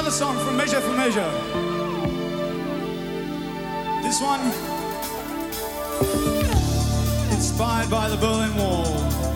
Song from Measure for Measure. This one, inspired by the Berlin Wall.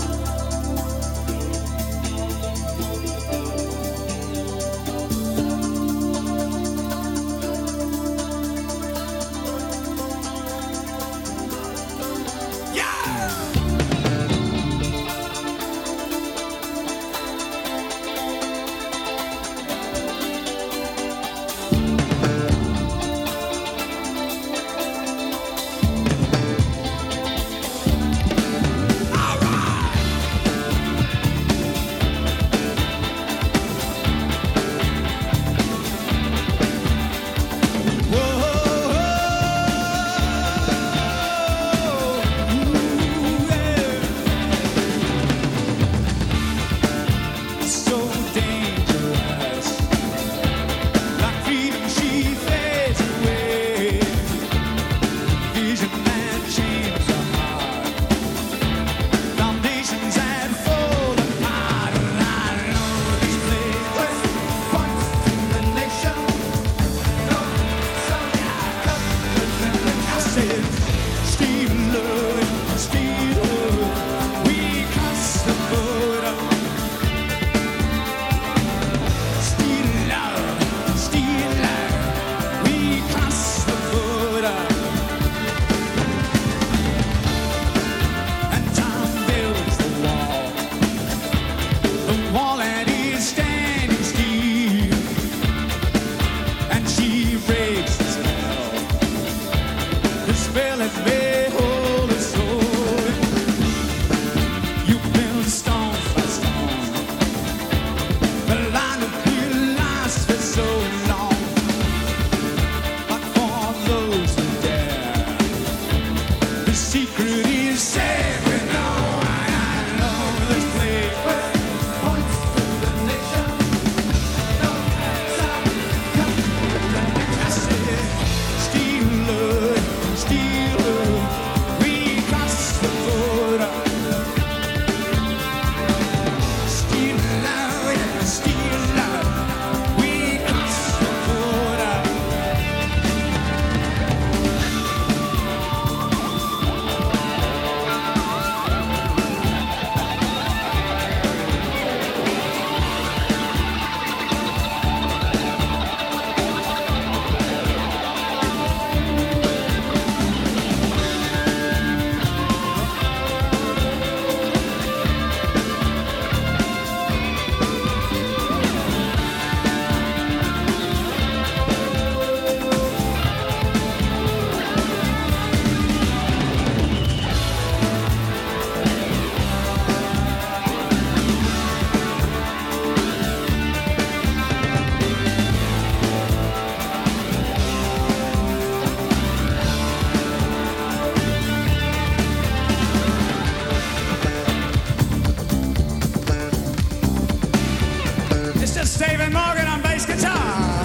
David Morgan on bass guitar.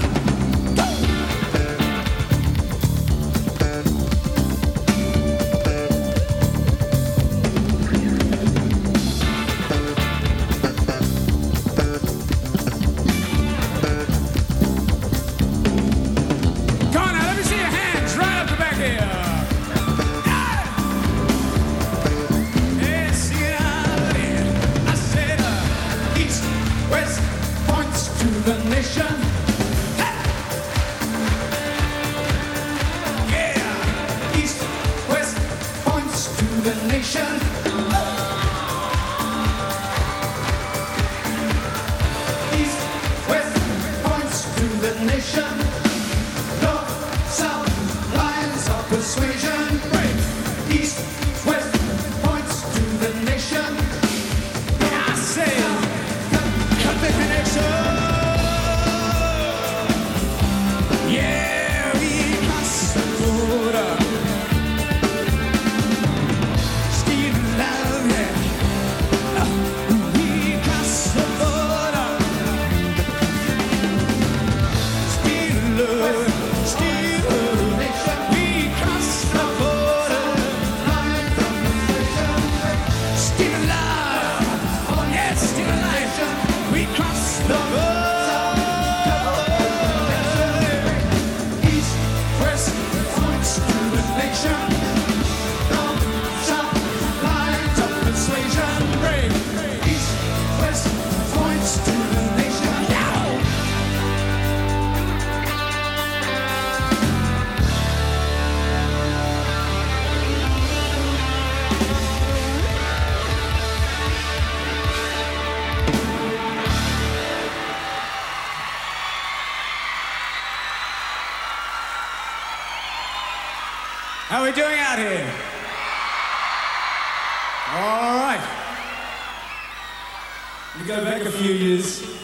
Come on now, let me see your hands right up the back here. The nation, yeah, east, west, points to the nation. East, west, points to the nation. North, south, lines of persuasion. East, west, points to the nation. I say, cut the connection. Steve, we cross the How are we doing out here? All right. We go back a few years.